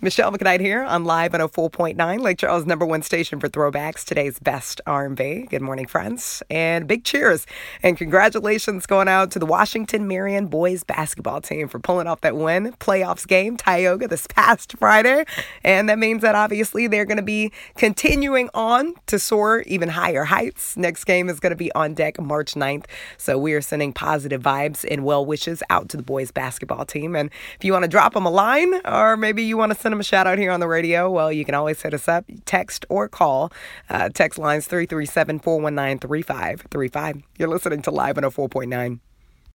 Michelle McKnight here on Live 104.9, Lake Charles' #1 station for throwbacks, today's best R&B. Good morning, friends, and big cheers and congratulations going out to the Washington Marion boys basketball team for pulling off that win playoffs game, Tioga, this past Friday. And that means that obviously they're going to be continuing on to soar even higher heights. Next game is going to be on deck March 9th. So we are sending positive vibes and well wishes out to the boys basketball team. And if you want to drop them a line, or maybe you want to send them a shout out here on the radio, well, you can always hit us up, text or call. Text lines 337-419-3535. You're listening to Live 104.9.